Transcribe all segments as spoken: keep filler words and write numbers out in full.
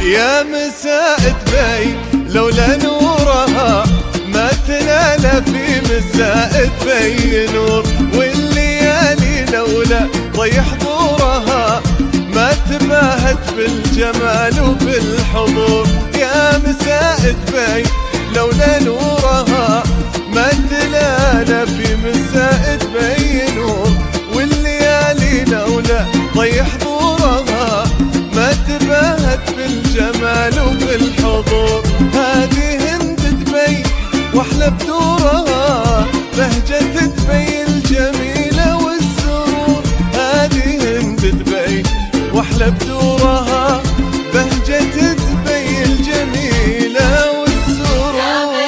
يا مساء دبي لولا نورها ما تنال في مساء دبي نور، والليالي لولا ضي حضورها ما تباهت بالجمال وبالحضور. يا مساء دبي لولا نورها ما تنال في مساء دبي نور، والليالي لولا ضي حضورها ما تباهت بالجمال وبالحضور. هذه هند دبي واحلى بدورها بهجة دبي الجميلة والسرور. هذه هند دبي واحلى بدورها بهجة دبي الجميلة والسرور.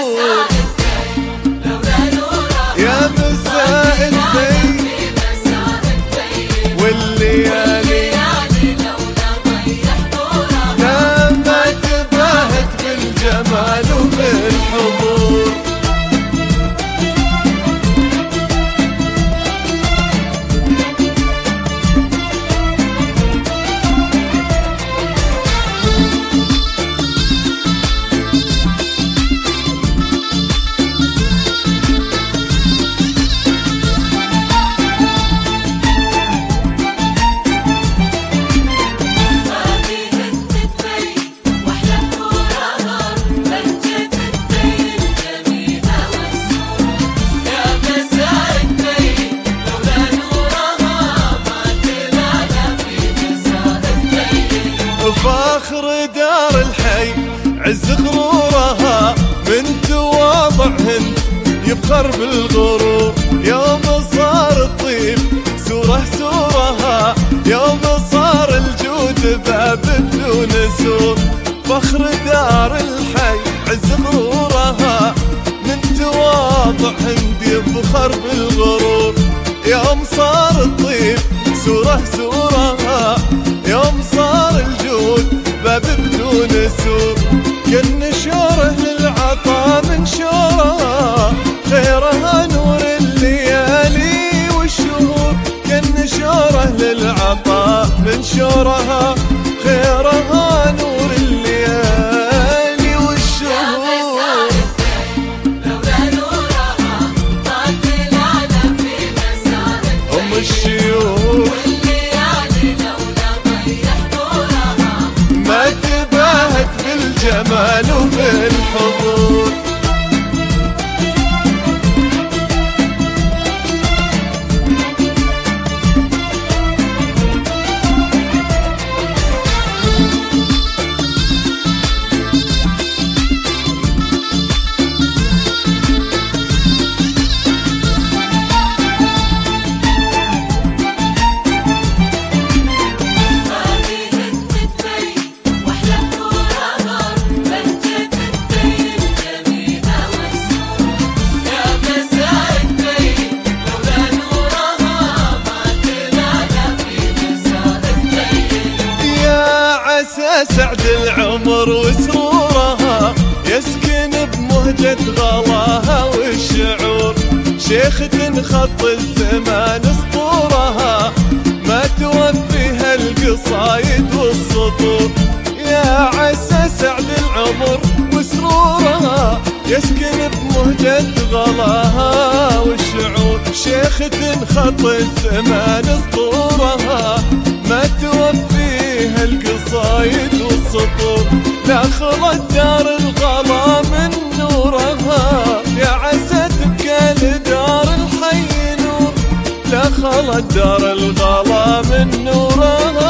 يا مساء دبي والليالي بالجمال وبالحضور. فاخر دار الحي عز غرورها من تواضع هند يفخر بالغرور. يوم صار الطيب سوره سورها يوم صار الجود باب بدون سور. فخر دار الحي عز غرورها من تواضع هند يفخر بالغرور. يوم صار الطيب سوره سورها يوم صار الجود باب بدون سور. كالنشوره للعطا من شورها خيرها نور الليالي والشهور. كالنشوره للعطا من شورها خيرها نور الليالي والشهور. أم الشيوخ ما تباهت بالجمال وبالحضور. سعد العمر وسرورها يسكن بمهجة غلاها والشعور. شيخة خط الزمان اسطورها ما توفيها القصايد والسطور. يا عسى سعد العمر وسرورها يسكن بمهجة غلاها والشعور. شيخة خط الزمان اسطورها ما توفيها القصايد والسطور. لا خلت دار الغلا من نورها يا عسى تبكى لدار الحي نور. لا خلت دار الغلا من نورها